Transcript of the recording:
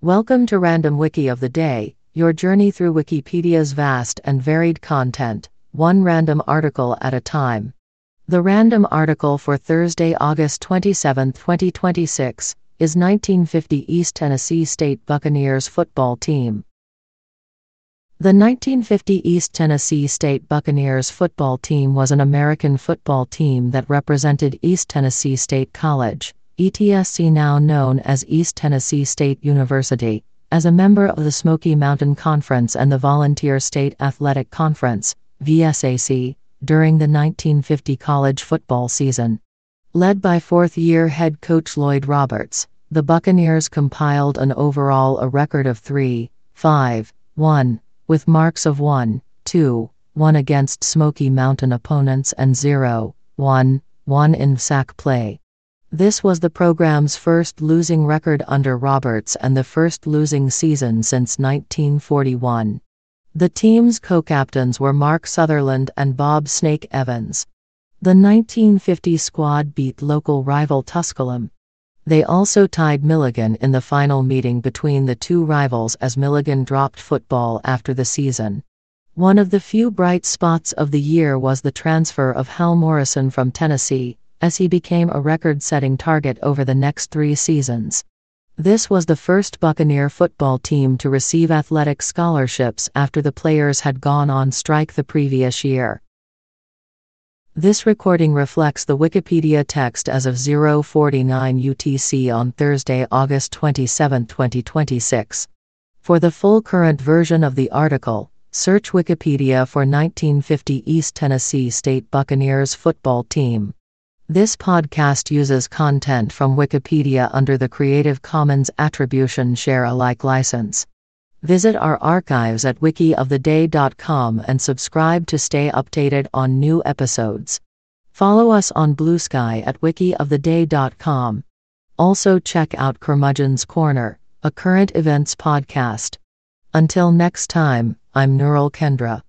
Welcome to Random Wiki of the Day, your journey through Wikipedia's vast and varied content, one random article at a time. The random article for Thursday, August 27, 2026, is 1950 East Tennessee State Buccaneers football team. The 1950 East Tennessee State Buccaneers football team was an American football team that represented East Tennessee State College, ETSC, now known as East Tennessee State University, as a member of the Smoky Mountain Conference and the Volunteer State Athletic Conference, VSAC, during the 1950 college football season. Led by fourth-year head coach Lloyd Roberts, the Buccaneers compiled an overall record of 3-5-1, with marks of 1-2-1 against Smoky Mountain opponents and 0-1-1 in sack play. This was the program's first losing record under Roberts and the first losing season since 1941. The team's co-captains were Mark Sutherland and Bob "Snake" Evans. The 1950 squad beat local rival Tusculum. They also tied Milligan in the final meeting between the two rivals as Milligan dropped football after the season. One of the few bright spots of the year was the transfer of Hal Morrison from Tennessee, as he became a record-setting target over the next 3 seasons. This was the first Buccaneer football team to receive athletic scholarships after the players had gone on strike the previous year. This recording reflects the Wikipedia text as of 0:49 UTC on Thursday, August 27, 2026. For the full current version of the article, search Wikipedia for 1950 East Tennessee State Buccaneers football team. This podcast uses content from Wikipedia under the Creative Commons Attribution Share Alike license. Visit our archives at wikioftheday.com and subscribe to stay updated on new episodes. Follow us on Blue Sky at wikioftheday.com. Also check out Curmudgeon's Corner, a current events podcast. Until next time, I'm Nurul Kendra.